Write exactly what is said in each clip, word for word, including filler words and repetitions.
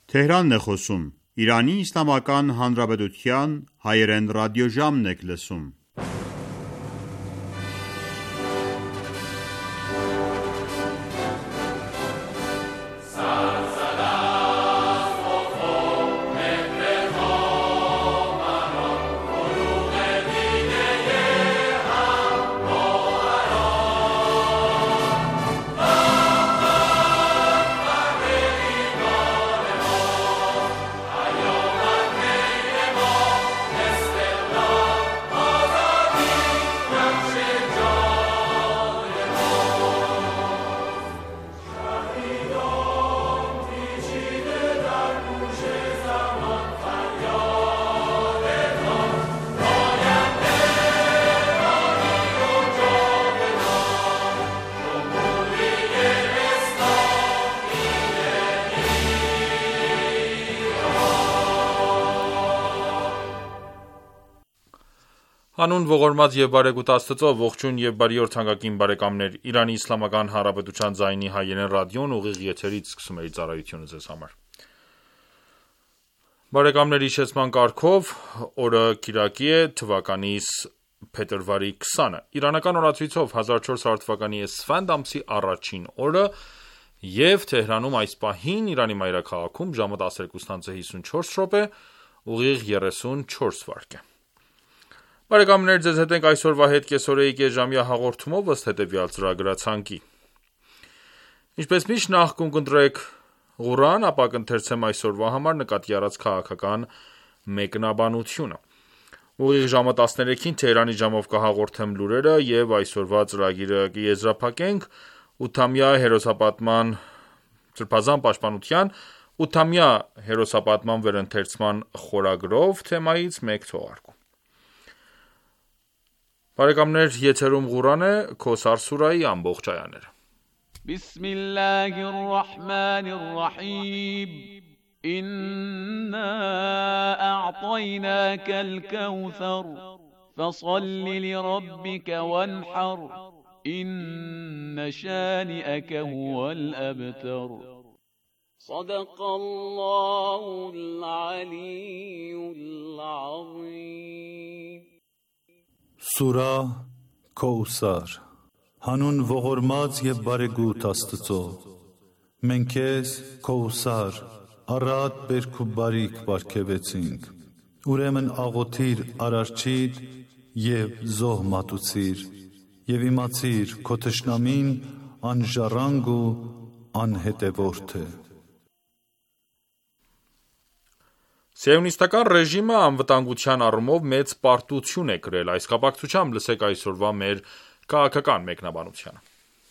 Թեհրանն է խոսում, Իրանի Իսլամական Հանրապետության հայերեն ռադիոժամն եք լսում։ Հանուն ողորմած և բարեգութ Աստծո, ողջույն և բարի օր թանկագին բարեկամներ, Իրանի Իսլամական Հանրապետության ձայնի հայերեն ռադիոն ուղիղ եթերից սկսում է իր ծառայությունը ձեզ համար։ Բարեկամներ, հիշեցման կարգով, օրը կիրակի է, թվականիս փետրվարի քսանը, իրանական օրացույցով հազար չորս հարյուր թվականի էսֆանդ ամսի առաջին օրը և Թեհրանում այս պահին Իրանի մայրաքաղաքում ժամը տասներկուսն անց հիսունչորս րոպե, ուղիղ երեսունչորս վայրկյան։ Բարեկամներ, ձեզ հետ ենք այսօրվա հետ կեսօրեի կես հաղորդումով ըստ հետևյալ ծրագրացանկի։ Ինչպես միշտ նախ կընտրեք Ղուրան, ապա կընթերցեմ այսօրվա համար նկատի առած քաղաքական մեկնաբանությունը։ Ուղիղ ժամը տասներեքին Թեհրանի ժամով կհաղորդեմ լուրերը և այսօրվա ծրագիրը կեզրափակենք ութամյա հերոսապատման սրբազան պաշտպանության ութամյա հերոսապատման վերընթերցման խորագրով թեմայից մեկ թողարկում։ Բարեկամներ, եթերում Ղուրան է, Քոսար սուրայի ամբողջ այաները։ Բիսմիլլահիր ռահմանիր ռահիմ Իննա a'տայնակալ կավթար Ֆասալլի լիրաբբիկա վանհար Իննա շാനിഅക հուവൽ അബ്തർ Սադaqallահուլ ալիയ്യുൽ ազիմ Սուրա Քոսար Հանուն ողորմած և բարեգութ Աստծո Մենք քեզ Քոսար առատ բերք ու բարիք պարգևեցինք Ուրեմն աղոթիր Արարչիդ և զոհ մատուցիր և իմացիր քո թշնամին անժառանգ ու անհետևորդ է Սիոնիստական ռեժիմը անվտանգության առումով մեծ պարտություն է կրել, այս կապակցությամբ լսեք այսօրվա մեր քաղաքական մեկնաբանությունը։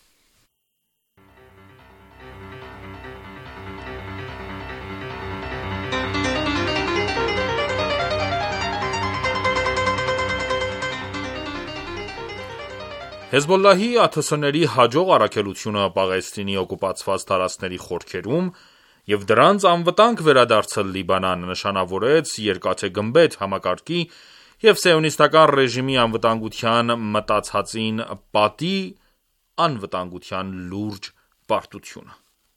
Հեզբոլլահի ԱԹՍ-ների հաջող առաքելությունը Պաղեստինի օկուպացված տարածքների խորքերում և դրանց անվտանգ վերադարձը Լիբանան նշանավորեց երկաթե գմբեթ համակարգի և սիոնիստական ռեժիմի անվտանգության մտացածին պատի անվտանգության լուրջ պարտությունը։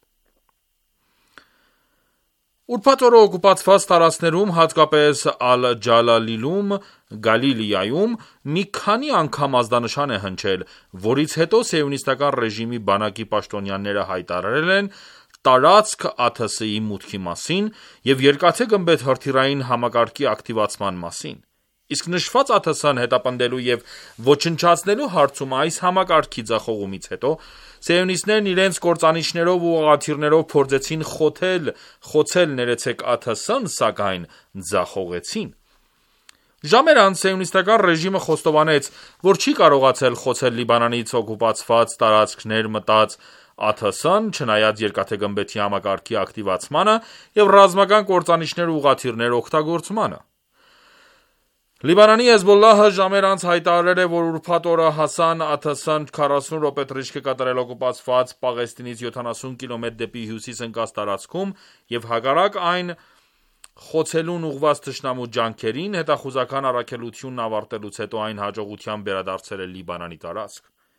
Ուրբաթ օրը օկուպացված տարածքներում, հատկապես Ալ-Ջալալիլում, Գալիլիայում մի քանի անգամ ազդանշան է հնչել, որից հետո սիոնիստական ռեժիմի բանակի պաշտոնյաները հայտարարել են տարածք ԱԹՍ-ի մուտքի մասին և երկաթե գմբեթ հրթիռային համակարգի ակտիվացման մասին, իսկ նշված ԱԹՍ-ն հետապնդելու և ոչնչացնելու հարցում այս համակարգի ձախողումից հետո սիոնիստներն իրենց կործանիչներով ու ուղղաթիռներով փորձեցին խոթել, խոցել ներեցեք ԱԹՍ-ն, սակայն ձախողեցին։ Ժամեր անց սիոնիստական ռեժիմը խոստովանեց, որ չի կարողացել խոցել Լիբանանից օկուպացված տարածքներ մտած ԱԹՍ-ն, չնայած երկաթե գմբեթի համակարգի ակտիվացմանը և ռազմական կործանիչներ ու ուղղաթիռներ օգտագործմանը։ Լիբանանի Հեզբոլլահը ժամեր անց հայտարարել է, որ ուրբաթ օրը Հասան ԱԹՍ-ն քառասուն րոպե թռիչք է կատարել օկուպացված Պաղեստինից յոթանասուն կիլոմետր դեպի հյուսիս ընկած տարածքում և հակառակ այն խոցելուն ուղղված թշնամու ջանքերին, հետախուզական առաքելությունն ավարտելուց հետո այն հաջողությամբ վերադարձել է Լիբանանի տարածք։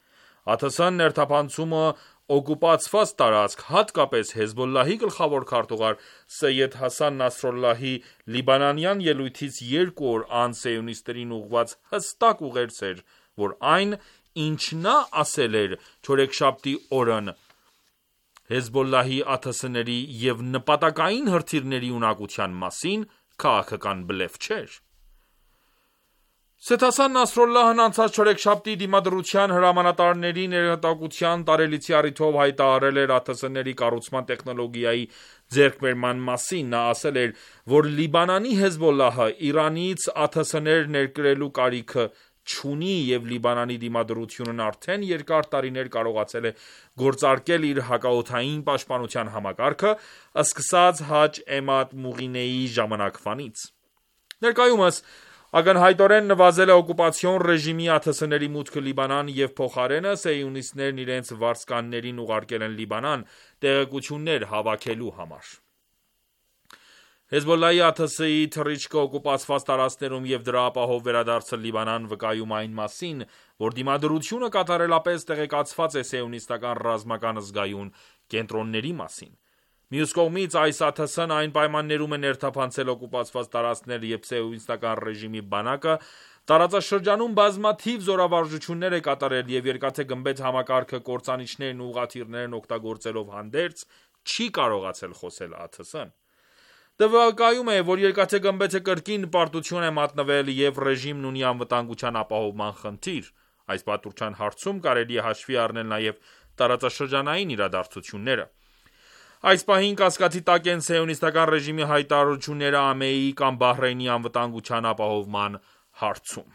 ԱԹՍ-ն ներթափանցումը օկուպացված տարածք, հատկապես Հեզբոլլահի գլխավոր քարտուղար Սեյեդ Հասան Նասրալլահի լիբանանյան ելույթից երկու օր անց սիոնիստներին ուղղված հստակ ուղերձ էր, որ այն, ինչ նա ասել էր չորեքշաբթի օրն Հեզբոլլահի ԱԹՍ-ների և նպատակային հրթիռների ունակության մասին, քաղաքական բլեֆ չէր։ Սեյեդ Հասան Նասրալլահն անցած չորեքշաբթի Դիմադրության հրամանատարների ներհատակության տարելիցի առիթով հայտարարել էր ԱԹՍ-ների կառուցման տեխնոլոգիայի ձեռքբերման մասին։ Նա ասել էր, որ Լիբանանի Հեզբոլլահը Իրանից ԱԹՍ-ներ ներկրելու կարիքը չունի և Լիբանանի Դիմադրությունն արդեն երկար տարիներ կարողացել է գործարկել իր հակաօդային պաշտպանության համակարգը՝ սկսած Հաջ Էմադ Մուղինեի ժամանակվանից։ Ներկայումս ակնհայտորեն նվազել է օկուպացիոն ռեժիմի ԱԹՍ-ների մուտքը Լիբանան և փոխարենը սիոնիստներն իրենց վարձկաններին ուղարկել են Լիբանան՝ տեղեկություններ հավաքելու համար։ Հեզբոլլահի ԱԹՍ-ի թռիչքը օկուպացված տարածքներում և դրա ապահով վերադարձը Լիբանան վկայում է այն մասին, որ Դիմադրությունը կատարելապես տեղեկացված է սիոնիստական ռազմական զգայուն կենտրոնների մասին։ Մյուս կողմից, այս ԱԹՍ-ն այն պայմաններում է ներթափանցել օկուպացված տարածքներ, երբ սիոնիստական ռեժիմի բանակը տարածաշրջանում բազմաթիվ զորավարժություններ է կատարել և Երկաթե գմբեթ համակարգը կործանիչներն ու ուղղաթիռներն օգտագործելով հանդերձ, չի կարողացել խոսել ԱԹՍ-ն։ Դա վկայում է, որ Երկաթե գմբեթը կրկին պարտություն է մատնվել և ռեժիմն ունի անվտանգության ապահովման խնդիր։ Այս պարտության հարցում կարելի է հաշվի առնել նաև տարածաշրջանային իրադարձությունները։ Այս պահին կասկածի տակ են սիոնիստական ռեժիմի հայտարարությունները ԱՄԷ-ի կամ Բահրեյնի անվտանգության ապահովման հարցում։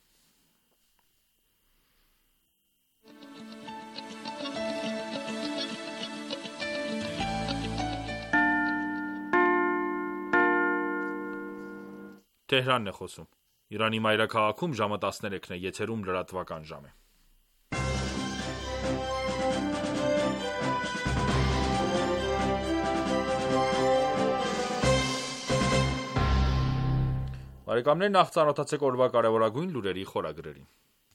Թեհրանն է խոսում։ Իրանի մայրաքաղաքում ժամը տասներեքն է, եթերում լրատվական ժամ է։ Բարեկամներ, նախ ծանոթացեք օրվա կարևորագույն լուրերի խորագրերին։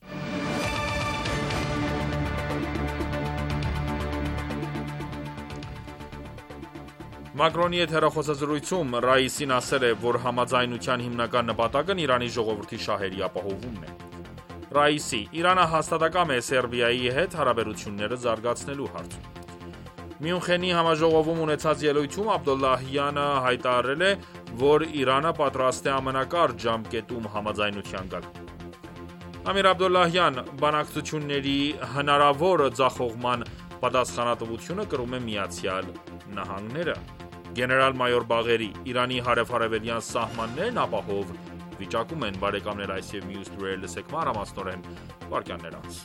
Մակրոնի հետ հեռախոսազրույցում Ռաիսին ասել է, որ համաձայնության հիմնական նպատակն Իրանի ժողովրդի շահերի ապահովումն է։ Ռաիսի. Իրանը հաստատակամ է Սերբիայի հետ հարաբերությունները զարգացնելու հարցում։ Մյունխենի համաժողովում ունեցած ելույթում Աբդոլլահյանը հայտարարել է, որ Իրանը պատրաստ է ամենակարճ ժամկետում համաձայնության գալ։ Ամիր Աբդոլլահյան բանակցությունների հնարավոր ձախողման պատասխանատվությունը կրում է Միացյալ Նահանգները։ Գեներալ-մայոր Բաղերի. Իրանի հարև-հարևելյան սահմաններն ապահով վիճակում են։ Բարեկամներ, այս և մյուս լուրերը լսեք մանրամասնորեն վայրկյաններ անց։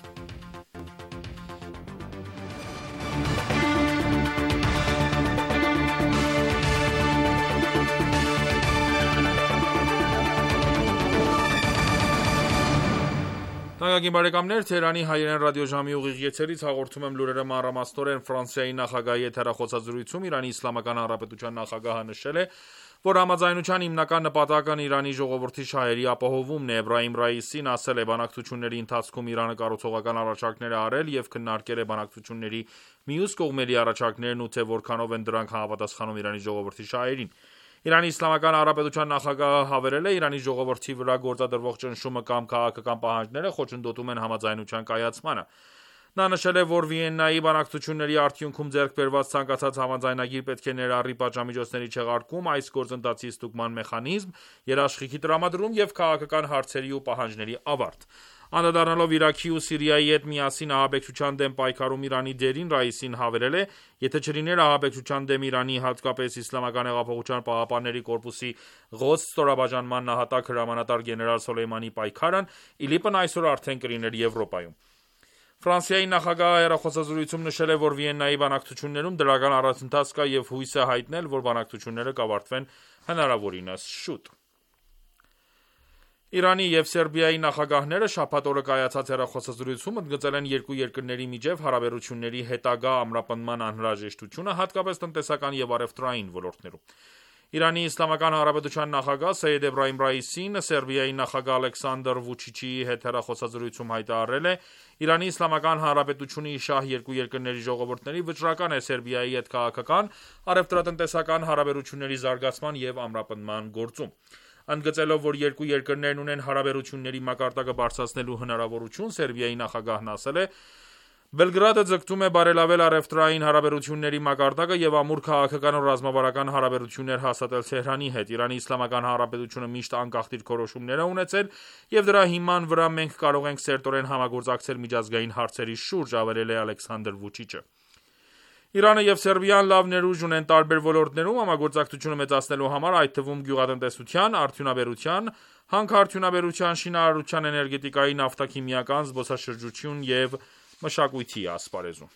Թանկագին բարեկամներ, Թեհրանի հայերեն ռադիոժամի ուղիղ եթերից հաղորդում եմ լուրերը մանրամասնորեն։ Ֆրանսիայի նախագահի հետ հեռախոսազրույցում Իրանի Իսլամական Հանրապետության նախագահը նշել է, որ համաձայնության հիմնական նպատակն Իրանի ժողովրդի շահերի ապահովումն է։ Էբրահիմ Ռաիսին ասել է, բանակցությունների ընթացքում Իրանը կառուցողական առաջարկներ է արել և քննարկել է բանակցությունների մյուս կողմերի առաջարկներն ու թե որքանով են դրանք համապատասխանում Իրանի ժողովրդի շահերին։ Իրանի Իսլամական Հանրապետության նախագահը հավելել է, Իրանի ժողովրդի վրա գործադրվող ճնշումը կամ քաղաքական պահանջները խոչընդոտում են համաձայնության կայացմանը։ Նա նշել է, որ Վիեննայի բանակցությունների արդյունքում ձեռք բերված ցանկացած համաձայնագիր պետք է ներառի պատժամիջոցների չեղարկում, այս գործընթացի ստուգման մեխանիզմ, երաշխիքի տրամադրում և քաղաքական հարցերի ու պահանջների ավարտ։ Անդրադառնալով Իրաքի ու Սիրիայի հետ միասին ահաբեկչության դեմ պայքարում Իրանի դերին, Ռաիսին հավելել է, եթե չլիներ ահաբեկչության դեմ Իրանի, հատկապես Իսլամական հեղափոխության պահապանների կորպուսի Ղոդս ստորաբաժանման նահատակ հրամանատար գեներալ Սոլեյմանի պայքարն, ԻԼԻՊ-ն այսօր արդեն կլիներ Եվրոպայում։ Ֆրանսիայի նախագահը հեռախոսազրույցում նշել է, որ Վիեննայի բանակցություններում դրական առաջընթաց կա և հույս է հայտնել, որ բանակցությունները կավարտվեն հնարավորինս շուտ։ Իրանի և Սերբիայի նախագահները շաբաթ օրը կայացած հեռախոսազրույցում ընդգծել են երկու երկրների միջև հարաբերությունների հետագա ամրապնդման անհրաժեշտությունը, հատկապես տնտեսական և առևտրային ոլորտներում։ Իրանի Իսլամական Հանրապետության նախագահ Սեյեդ Էբրահիմ Ռայիսին Սերբիայի նախագահ Ալեքսանդր Վուչիչի հետ հեռախոսազրույցում հայտարարել է. Իրանի Իսլամական Հանրապետությունի շահ երկու երկրների ժողովուրդների վճռական է Սերբիայի հետ քաղաքական, առևտրատնտեսական հարաբերությունների զարգացման և ամրապնդման գործում։ Ընդգծելով, որ երկու երկրներն ունեն հարաբերությունների մակարդակը բարձրացնելու հնարավորություն, Սերբիայի նախագահն ասել է. Բելգրադը ձգտում է բարելավել առևտրային հարաբերությունների մակարդակը և ամուր քաղաքական ու ռազմավարական հարաբերություններ հաստատել Թեհրանի հետ։ Իրանի Իսլամական Հանրապետությունը միշտ անկախ դիրքորոշումներ է ունեցել, և դրա հիման վրա մենք կարող ենք սերտորեն համագործակցել միջազգային հարցերի շուրջ, ավելել է Ալեքսանդր Վուչիչը։ Իրանը և Սերբիան լավ ներուժ ունեն տարբեր ոլորտներում համագործակցությունը մեծացնելու համար, այդ թվում գյուղատնտեսության, արդյունաբերության, հանքարդյունաբերության, շինարարության, էներգետիկայի, նավթաքիմիական, զբոսաշրջություն և մշակույթի ասպարեզում։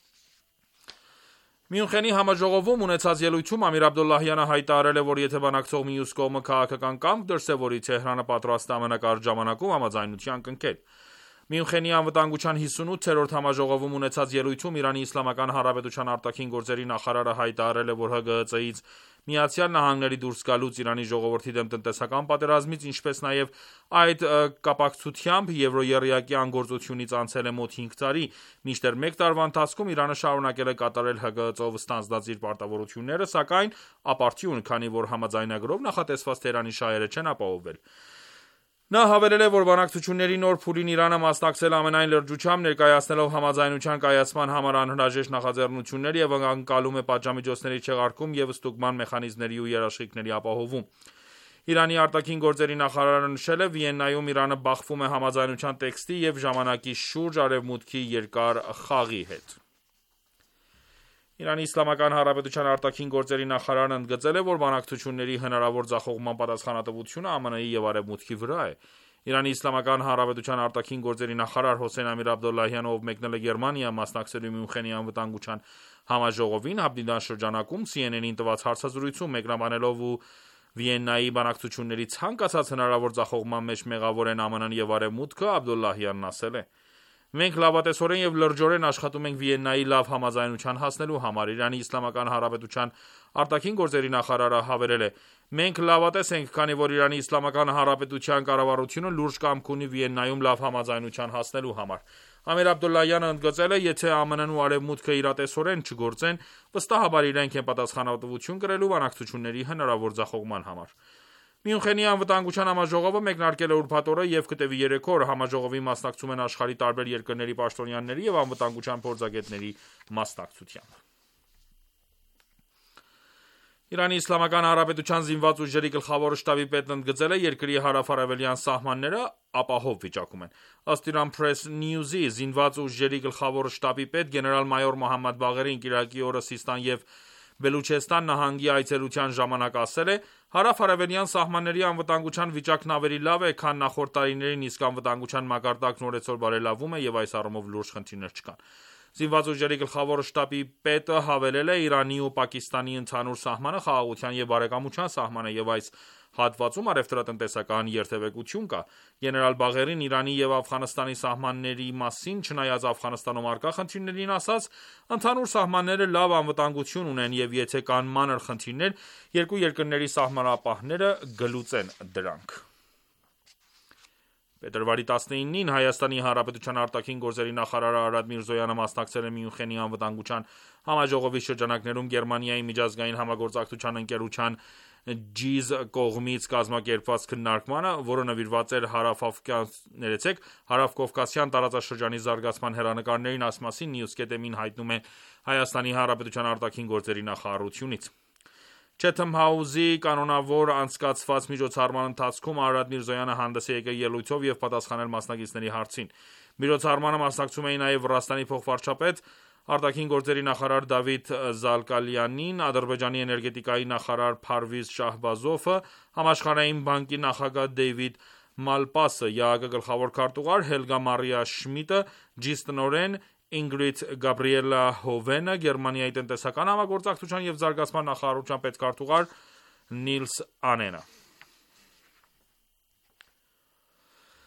Մյունխենի համաժողովում ունեցած ելույթում Ամիր Աբդոլլահյանը հայտարարել է, որ եթե բանակցող մյուս կողմը քաղաքական կամք դրսևորի, Թեհրանը պատրաստ է ամենակարճ ժամանակում համաձայնության կնքել։ Մյունխենի անվտանգության հիսունութերորդ համաժողովում ունեցած ելույթում Իրանի Իսլամական Հանրապետության արտաքին գործերի նախարարը հայտարարել է, որ ՀԳՀԾ-ից Միացյալ Նահանգների դուրս գալուց, Իրանի ժողովրդի դեմ տնտեսական պատերազմից, ինչպես նաև այդ կապակցությամբ եվրոեռյակի անգործությունից անցել է մոտ հինգ տարի, մինչդեռ մեկ տարվա ընթացքում Իրանը շարունակել է կատարել ՀԳՀԾ-ով ստանձնած իր պարտավորությունները, սակայն ապարդյուն, քանի որ համաձայնագրով նախատեսված Թեհրանի շահերը չեն ապահովվել։ Նա հավելել է, որ բանակցությունների նոր փուլին Իրանը մասնակցել է ամենայն լրջությամբ, ներկայացնելով համաձայնության կայացման համար անհրաժեշտ նախաձեռնություններ և ընկալում է պատժամիջոցների չեղարկում և ստուգման մեխանիզմների ու երաշխիքների ապահովում։ Իրանի արտաքին գործերի նախարարը նշել է. Վիեննայում Իրանը բախվում է համաձայնության տեքստի և ժամանակի շուրջ Արևմուտքի երկար խաղի հետ։ Իրանի Իսլամական Հանրապետության արտաքին գործերի նախարարն ընդգծել է, որ բանակցությունների հնարավոր ձախողման պատասխանատվությունը ԱՄՆ-ի և Արևմուտքի վրա է։ Իրանի Իսլամական Հանրապետության արտաքին գործերի նախարար Հոսեյն Ամիր Աբդոլլահյանը, ով մեկնել է Գերմանիա մասնակցելու Մյունխենի անվտանգության համաժողովին, Աբիդան շրջանակում C N N-ին տված հարցազրույցում մեկնաբանելով ու Վիեննայի բանակցությունների ցանկացած հնարավոր ձախողման մեջ մեղավոր են ԱՄՆ-ն և Արևմուտքը, Աբդոլլահյանն ասել է. Մենք լավատեսորեն և լրջորեն աշխատում ենք Վիեննայի լավ համաձայնության հասնելու համար։ Իրանի Իսլամական Հանրապետության արտաքին գործերի նախարարը հավելել է. Մենք լավատես ենք, քանի որ Իրանի Իսլամական Հանրապետության կառավարությունը լուրջ կամք ունի Վիեննայում լավ համաձայնության հասնելու համար։ Ամիր Աբդոլլահյանը ընդգծել է. Եթե ԱՄՆ-ն ու Արևմուտքը իրատեսորեն չգործեն, վստահաբար իրենք են պատասխանատվություն կրելու բանակցությունների հնարավոր ձախողման համար։ Մյունխենի անվտանգության համաժողովը մեկնարկել է ուրբաթ օրը և կտևի երեք օր։ Համաժողովին մասնակցում են աշխարհի տարբեր երկրների պաշտոնյաների և անվտանգության փորձագետների մասնակցությամբ։ Իրանի Իսլամական Հանրապետության զինված ուժերի գլխավոր շտաբի պետն ընդգծել է երկրի հարավ-արևելյան սահմանները ապահով վիճակում են։ Ըստ Iran Press News-ի զինված ուժերի գլխավոր շտաբի պետ գեներալ-մայոր Մոհամմադ Բաղերին կիրակի օրը Սիստան և Բելուչեստան նահանգի այցելության ժամանակ ասել է. Հարավ-արևելյան սահմանների անվտանգության վիճակն ավելի լավ է, քան նախորդ տարիներին, իսկ անվտանգության մակարդակն օրեցօր բարելավում է և այս առումով լուրջ խնդիրներ չկան։ Զինված ուժերի գլխավոր շտաբի պետը հավելել է. Իրանի ու Պակիստանի ընդհանուր սահմանը խաղաղության և բարեկամության սահման է, և այս հատվածում առևտրատնտեսական երթևեկություն կա։ Գեներալ Բաղերին Իրանի և Աֆղանստանի սահմանների մասին, չնայած Աֆղանստանում առկա խնդիրներին, ասաց. Ընդհանուր սահմանները լավ անվտանգություն ունեն, և եթե կան մանր խնդիրներ, երկու երկրների սահմանապահները կլուծեն դրանք։ Փետրվարի տասնինին Հայաստանի Հանրապետության արտաքին գործերի նախարար Արադ Միրզոյանը մասնակցել է Մյունխենի անվտանգության համաժողովի շրջանակներում Գերմանիայի միջազգային համագործակցության ընկերության Ջի Զ կողմից կազմակերպված քննարկմանը, որը նվիրված էր հարավկովկասյան տարածաշրջանի զարգացման հեռանկարներին, այս մասին Newsket-ին հայտնում է Հայաստանի Հանրապետության արտաքին գործերի նախարարությունից։ Chatham House-ի կանոնավոր անցկացված միջոցառման ընթացքում Արադ Միրզոյանը հանդես է եկել ելույթով և պատասխանել մասնակիցների հարցին։ Միջոցառմանը մասնակցում էին նաև Վրաստանի փոխվարչապետ, արտաքին գործերի նախարար Դավիթ Զալկալյանին, Ադրբեջանի էներգետիկայի նախարար Փարվիզ Շահբազովը, Համաշխարհային բանկի նախագահ Դեյվիդ Մալպասը, ԵԱՀԿ գլխավոր քարտուղար Հելգա Մարիա Շմիդտը, ջի ս տնօրեն Ինգրիդ Գաբրիելա Հովենը, Գերմանիայի տնտեսական համագործակցության և զարգացման նախարարության պետքարտուղար Նիլս Անենը։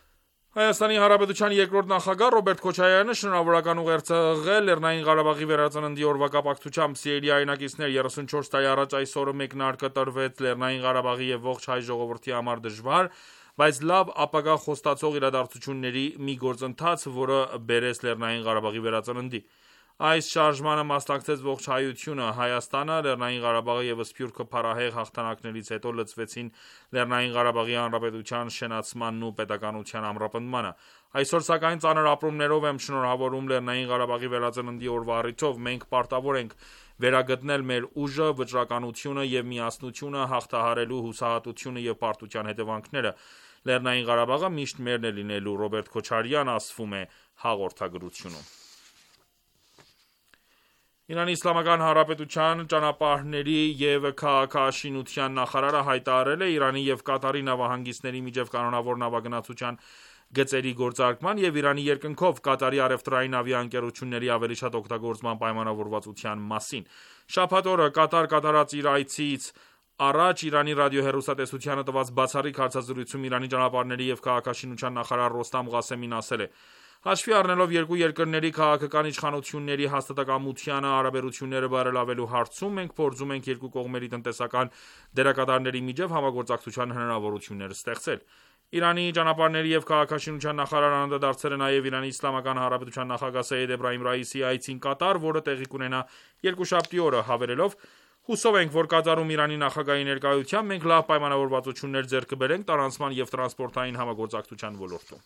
Հայաստանի Հանրապետության երկրորդ նախագահ Ռոբերտ Քոչարյանը շնորհավորական ուղերձ է ղղել Լեռնային Ղարաբաղի վերածննդի օրվա կապակցությամբ։ Սիրելի հայրենակիցներ, երեսունչորս տարի առաջ այս օրը մեկնարկը տրվեց Լեռնային Ղարաբաղի եւ ողջ հայ ժողովրդի համար դժվար, բայց լավ ապագա խոստացող իրադարձությունների մի գործընթաց, որը բերեց Լեռնային Ղարաբաղի վերածննդի։ Այս շարժմանը մասնակցեց ողջ հայությունը, Հայաստանը, Լեռնային Ղարաբաղը եւ Սփյուռքը փառահեղ հաղթանակներից հետո լծվեցին Լեռնային Ղարաբաղի Հանրապետության շենացմանն ու պետականության ամրապնդմանը։ Այսօր սակայն ծանր ապրումներով եմ շնորհավորում Լեռնային Ղարաբաղի վերածննդի օրվա առիթով։ Մենք պարտավոր ենք վերագտնել մեր ուժը, վճռականությունը եւ միասնությունը, հաղթահարելու հուսահատությունը եւ պարտության հետևանքները։ Լեռնային Ղարաբաղը միշտ մերն է լինելու, Ռոբերտ Քոչարյան ասվում է հաղորդագրությունում։ Իրանի Իսլամական Հանրապետության ճանապարհների և քաղաքաշինության նախարարը հայտարարել է Իրանի և Կատարի նավահանգիստների միջև կանոնավոր նավագնացության գծերի գործարկման և Իրանի երկնքով Կատարի առևտրային ավիաընկերությունների ավելի շատ օգտագործման պայմանավորվածության մասին։ Շաբաթ օրը Կատար կատարած իր այցից առաջ Իրանի ռադիոհեռուստատեսությանը տված բացառիկ հարցազրույցում Իրանի ճանապարհների և քաղաքաշինության նախարար Ռոստամ Ղասեմին ասել է. Հաշվի առնելով երկու երկրների քաղաքական իշխանությունների հաստատակամությանը հարաբերությունները բարելավելու հարցում, մենք փորձում ենք երկու կողմերի տնտեսական դերակատարների միջև համագործակցության հնարավորություններ ստեղծել։ Իրանի ճանապարհների և քաղաքաշինության նախարարը անդրադարձել է նաև Իրանի Իսլամական Հանրապետության նախագահ Սեյեդ Էբրահիմ Ռայիսիի այցին Կատար, որը տեղի կունենա երկուշաբթի օրը, հավելելով. Հուսով ենք, որ Կատարում Իրանի նախագահի ներկայությամբ մենք լավ պայմանավորվածություններ ձեռք կբերենք տարանցման և տրանսպորտային համագործակցության ոլորտում։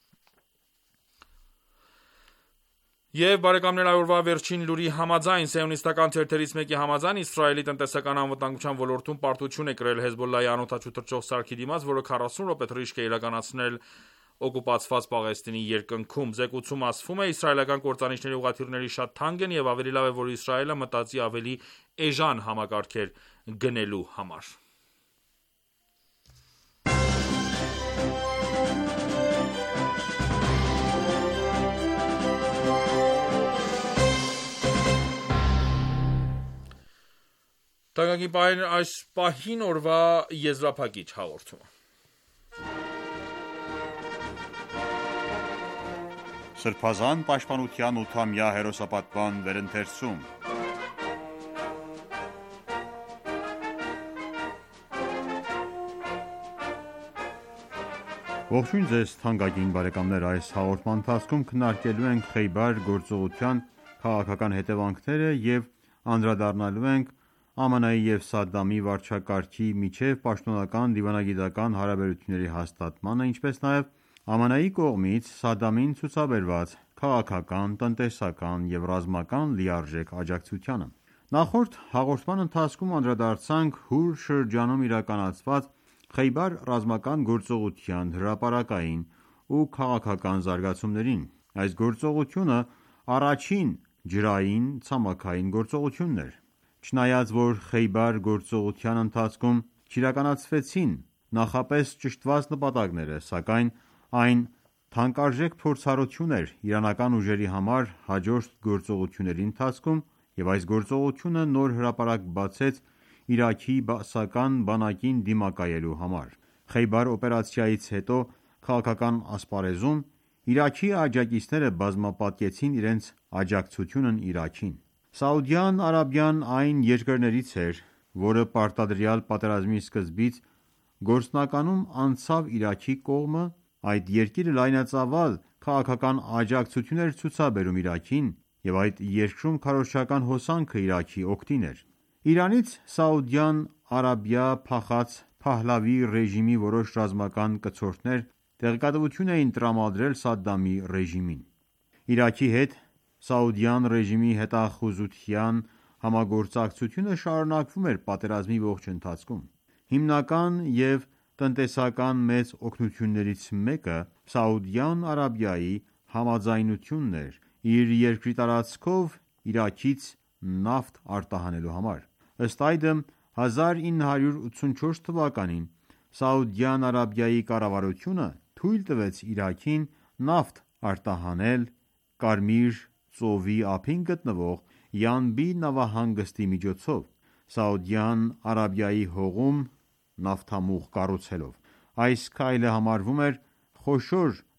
Եվ բարեկամներ, օրվա վերջին լուրի համաձայն, սիոնիստական թերթերից մեկի համաձայն, Իսրայելի տնտեսական անվտանգության ոլորտում պարտություն է կրել Հեզբոլլահի անօդաչու թռչող սարքի դիմաց, որը քառասուն րոպե թռիչք է իրականացրել օկուպացված Պաղեստինի երկնքում։ Զեկույցում ասվում է, իսրայելական կործանիչների ուղղաթիռները շատ թանկ են և ավելի լավ է, որ Իսրայելը մտածի ավելի էժան համակարգեր գնելու համար։ Թանկագին պահին այս պահին օրվա եզրափակիչ հաղորդումը։ Սրբազան պաշտպանության ութամյա հերոսապատման վերընթերցում։ Ողջույն ձեզ թանկագին բարեկամներ, այս հաղորդման ընթացքում քննարկելու ենք Խեյբար գործողության քաղաքական հետևանքները և անդրադառնալու ենք ԱՄՆ-ի և Սադամի վարչակարգի միջև պաշտոնական դիվանագիտական հարաբերությունների հաստատմանը, ինչպես նաև ԱՄՆ-ի կողմից Սադամին ցուցաբերված քաղաքական, տնտեսական և ռազմական լիարժեք աջակցությանը։ Նախորդ հաղորդման ընթացքում անդրադարձանք Հուր շրջանում իրականացված Խեյբար ռազմական գործողության հրապարակային ու քաղաքական զարգացումներին։ Այս գործողությունը առաջին ջրային-ցամաքային գործողությունն էր։ Չնայած որ Խեյբար գործողության ընթացքում չիրականացվեցին նախապես ճշտված նպատակները, սակայն այն թանկարժեք փորձառություն էր իրանական ուժերի համար հաջորդ գործողությունների ընթացքում, և այս գործողությունը նոր հրապարակ բացեց Իրաքի բաասական բանակին դիմակայելու համար։ Խեյբար օպերացիայից հետո քաղաքական ասպարեզում Իրաքի աջակիցները բազմապատկեցին իրենց աջակցությունն Իրաքին։ Սաուդյան Արաբիան այն երկրներից էր, որը պարտադրյալ պատերազմի սկզբից գործնականում անցավ Իրաքի կողմը։ Այդ երկիրը լայնածավալ քաղաքական աջակցություն էր ցուցաբերում Իրաքին, և այդ երկրում քարոզչական հոսանքը Իրաքի օգտին էր։ Իրանից Սաուդյան Արաբիա փախած Փահլավի ռեժիմի որոշ ռազմական կցորդներ տեղեկատվություն էին տրամադրել Սադամի ռեժիմին։ Իրաքի հետ Սաուդյան ռեժիմի հետախուզության համագործակցությունը շարունակվում էր պատերազմի ողջ ընթացքում։ Հիմնական և տնտեսական մեծ օգնություններից մեկը Սաուդյան Արաբիայի համաձայնությունն էր իր երկրի տարածքով Իրաքից նավթ արտահանելու համար։ Ըստ այդմ, հազար ինը հարյուր ութսունչորս թվականին Սաուդյան Արաբիայի կառավարությունը թույլ տվեց Իրաքին նավթ արտահանել Կարմիր ծովի ափին գտնվող Յանբի նավահանգստի միջոցով, Սաուդյան Արաբիայի հողում նավթամուղ կառուցելով։ Այս քայլը համարվում էր խոշոր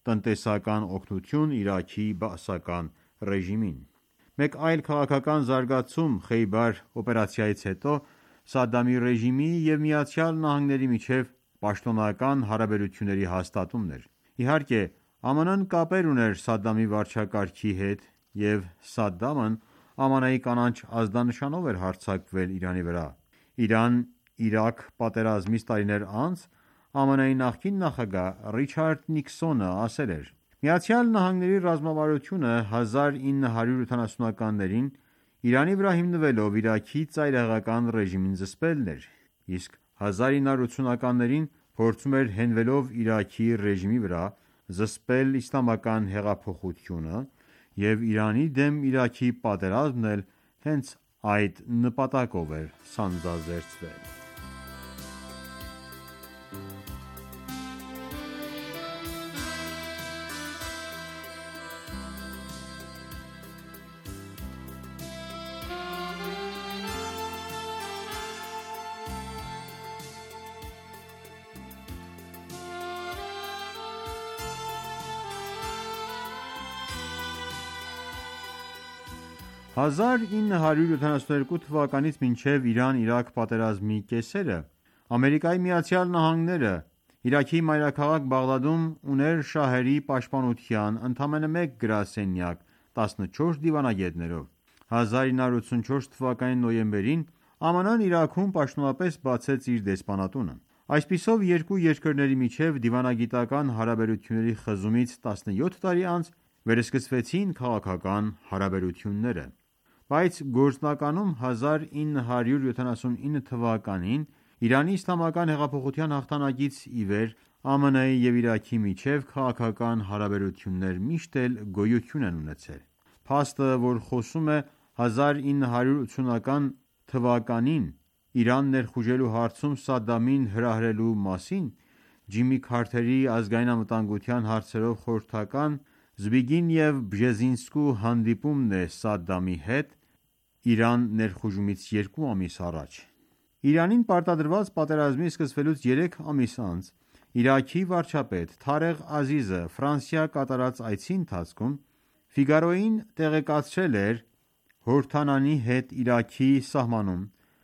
տնտեսական օգնություն Իրաքի բաասական ռեժիմին։ Մեկ այլ քաղաքական զարգացում Խեյբար օպերացիայից հետո Սադամի ռեժիմի և ԱՄՆ-ի միջև պաշտոնական հարաբերությունների հաստատումն էր։ Իհարկե, ԱՄՆ-ն կապեր ուներ Սադամի վարչակարգի հետ և Սադամն ԱՄՆ-ի կանաչ ազդանշանով էր հարձակվել Իրանի վրա։ Իրան-Իրաք պատերազմից տարիներ անց ԱՄՆ-ի նախկին նախագահ Ռիչարդ Նիքսոնը ասել էր. «ԱՄՆ-ի ռազմավարությունը հազար ինը հարյուր ութանասունականներին Իրանի վրա հիմնվելով Իրաքի ծայրահեղական ռեժիմին զսպելն էր, իսկ հազար ինը հարյուր ութսունականներին փորձում էր հենվելով Իրաքի ռեժիմի վրա զսպել իսլամական հեղափոխությունը և Իրանի դեմ Իրաքի պատերազմն էլ հենց այդ նպատակով էր սանձազերծվել»։ հազար ինը հարյուր յոթանասունութ թվականից մինչև Իրան-Իրաք պատերազմի կեսերը Ամերիկայի Միացյալ Նահանգները Իրաքի մայրաքաղաք Բաղդադում ուներ շահերի պաշտպանության ընդամենը մեկ գրասենյակ տասնչորս դիվանագետներով։ հազար ինը հարյուր ութսունչորս թվականի նոյեմբերին ԱՄՆ-ն Իրաքում պաշտոնապես բացեց իր դեսպանատունը։ Այսպիսով երկու երկրների միջև դիվանագիտական հարաբերությունների խզումից տասնյոթ տարի անց վերսկսվեցին քաղաքական հարաբերությունները։ Բայց գործնականում հազար ինը հարյուր յոթանասունինը թվականին Իրանի իսլամական հեղափոխության հաղթանակից ի վեր ԱՄՆ-ի և Իրաքի միջև քաղաքական հարաբերություններ միշտ էլ գոյություն են ունեցել։ Փաստը, որ խոսում է հազար ինը հարյուր ութսունական թվականին Իրան ներխուժելու հարցում Սադամին հրահրելու մասին, Ջիմի Քարթերի ազգային անվտանգության հարցերով խորհրդական Զբիգնև Բժեզինսկու հանդիպումն է Սադամի հետ Իրան ներխուժումից երկու ամիս առաջ։ Իրանին պարտադրված պատերազմի սկսվելուց երեք ամիս անց Իրաքի վարչապետ Թարեղ Ազիզը Ֆրանսիա կատարած այցի ընթացքում Ֆիգարոյին տեղեկացրել էր Հորդանանի հետ Իրաքի սահմանում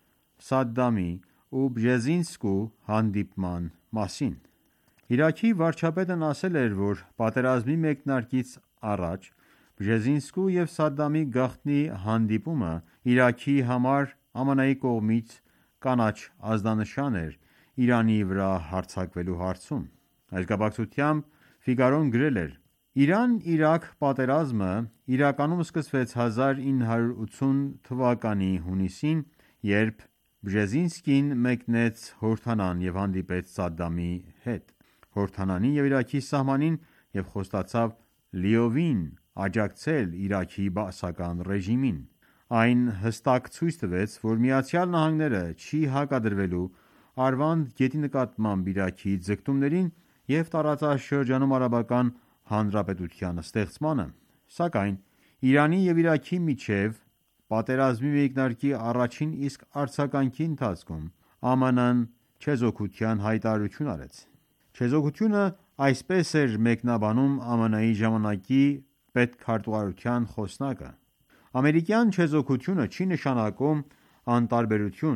Սադամի ու Բժեզինսկու հանդիպման մասին։ Իրաքի վարչապետն ասել էր, որ պատերազմի մեկնարկից առաջ Բժեզինսկու և Սադամի գաղտնի հանդիպումը Իրաքի համար ԱՄՆ-ի կողմից կանաչ ազդանշան էր Իրանի վրա հարձակվելու հարցում։ Այս կապակցությամբ Ֆիգարոն գրել էր. «Իրան-Իրաք պատերազմը իրականում սկսվեց հազար ինը հարյուր ութսուն թվականի հունիսին, երբ Բժեզինսկին մեկնեց Հորդանան և հանդիպեց Սադամի հետ Հորդանանի և Իրաքի սահմանին և խոստացավ լիովին աջակցել Իրաքի բաասական ռեժիմին։ Այն հստակ ցույց տվեց, որ ԱՄՆ-ը չի հակադրվելու Արվանդ գետի նկատմամբ Իրաքի ձգտումներին և տարածաշրջանում արաբական հանրապետության ստեղծմանը։ Սակայն Իրանի և Իրաքի միջև պատերազմի մեկնարկի առաջին իսկ արձագանքի ընթացքում ԱՄՆ-ն չեզոքության հայտարարություն արեց։ Չեզոքությունը այսպես էր մեկնաբանում ԱՄՆ-ի ժամանակի պետքարտուղարության խոսնակը. «Ամերիկյան չեզոքությունը չի նշանակում անտարբերություն,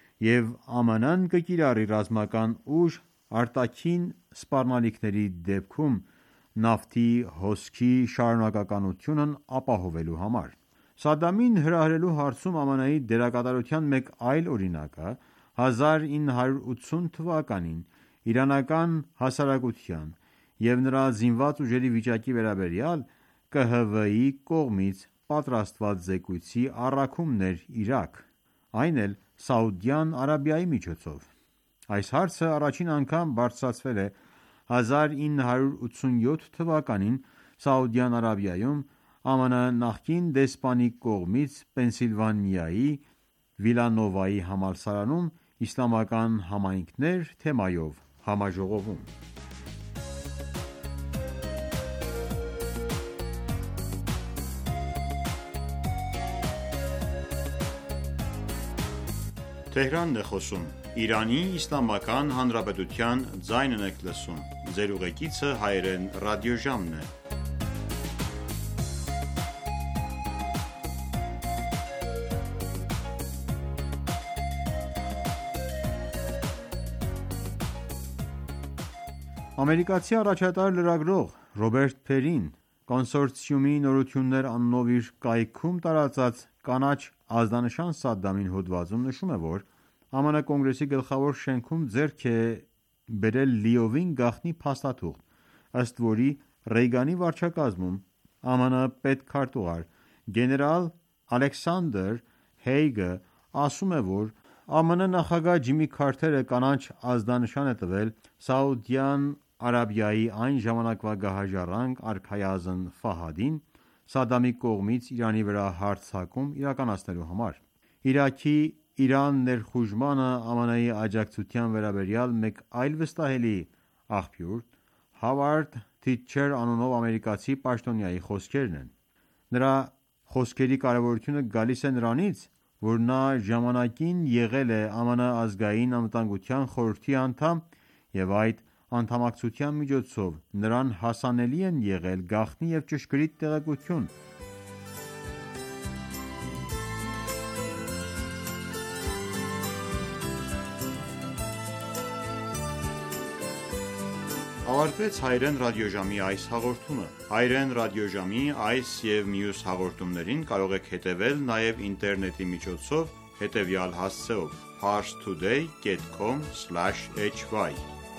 և ԱՄՆ-ն կկիրառի ռազմական ուժ արտաքին սպառնալիքների դեպքում նավթի հոսքի շարունակականությունն ապահովելու համար»։ Սադամին հրահրելու հարցում ԱՄՆ-ի դերակատարության մեկ այլ օրինակը հազար ինը հարյուր ութսուն թվականին իրանական հասարակության և նրա զինված ուժերի վիճակի վերաբերյալ Կ Հ V-ի կողմից պատրաստված զեկույցի առաքումն էր Իրաք, այն էլ Սաուդյան Արաբիայի միջոցով։ Այս հարցը առաջին անգամ բարձրացվել է հազար ինը հարյուր ութսունյոթ թվականին Սաուդյան Արաբիայում ԱՄՆ նախկին դեսպանի կողմից Պենսիլվանիայի Վիլանովայի համալսարանում «Իսլամական համայնքներ» թեմայով համաժողովում։ Իրանական Իրանի Իսլամական Հանրապետության ձայնն եք լսում։ Ձեր ուղեկիցը հայերեն ռադիոժամն է։ Ամերիկացի առաջատար լրագրող Ռոբերտ Փերին «Կոնսորցիումի նորություններ» անունով իր կայքում տարածած «Կանաչ ազդանշան Սադդամին» հոդվածում նշում է, որ ԱՄՆ Կոնգրեսի գլխավոր շենքում ձեռք է բերել լիովին գաղտնի փաստաթուղթ, ըստ որի Ռեյգանի վարչակազմում ԱՄՆ պետքարտուղար գեներալ Ալեքսանդր Հեյգը ասում է, որ ԱՄՆ նախագահ Ջիմի Քարթերը կանաչ ազդանշան է տվել Սաուդյան Արաբիայի այն ժամանակվա գահաժառանգ արքայազն Ֆահադին Սադամի կողմից Իրանի վրա հարձակում իրականացնելու համար։ Իրաքի Իրան ներխուժմանը ԱՄՆ-ի աջակցության վերաբերյալ մեկ այլ վստահելի աղբյուր Հավարդ Թիտչեր անունով ամերիկացի պաշտոնյայի խոսքերն են։ Նրա խոսքերի կարևորությունը գալիս է նրանից, որ նա ժամանակին եղել է ԱՄՆ Ազգային անվտանգության խորհրդի անդամ և այդ անդամակցության միջոցով նրան հասանելի են եղել գաղտնի և ճշգրիտ տեղեկություն։ Ավարտվեց հայերեն ռադիոժամի այս հաղորդումը։ Հայերեն ռադիոժամի այս և մյուս հաղորդումներին կարող եք հետևել նաև ինտերնետի միջոցով հետևյալ հասցեով՝ parstoday dot com slash h y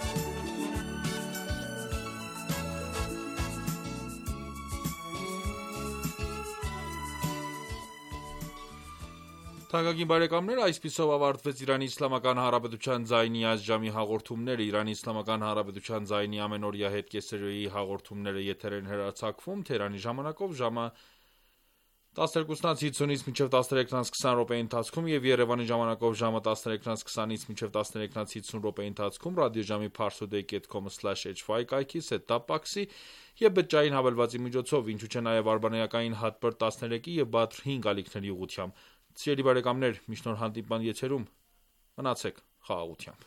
Թանկագին բարեկամներ, այսպիսով ավարտվեց Իրանի Իսլամական Հանրապետության ձայնի այս ժամի հաղորդումները։ Իրանի Իսլամական Հանրապետության ձայնի ամենօրյա հետկեսերուի հաղորդումները եթեր են հեռարձակվում Թեհրանի ժամանակով ժամը տասներկուսից հինգից մինչև տասներեքից քսան րոպեի ընթացքում և Երևանի ժամանակով ժամը տասներեքից քսանից մինչև տասներեքից հինգսուն րոպեի ընթացքում ռադիոժամի parstoday dot com slash h y կայքի set-top box-ի և բջջային հավելվածի միջոցով, ինչու չէ նաև արբանյակային հատբերտ տասներեքի և բաթր հինգ ալիքների ուղղությամբ։ Սիրելի բարեկամներ, մինչ նոր հանդիպման եթերում մնացեք խաղաղությամբ։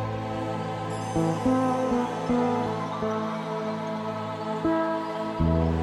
Thank you.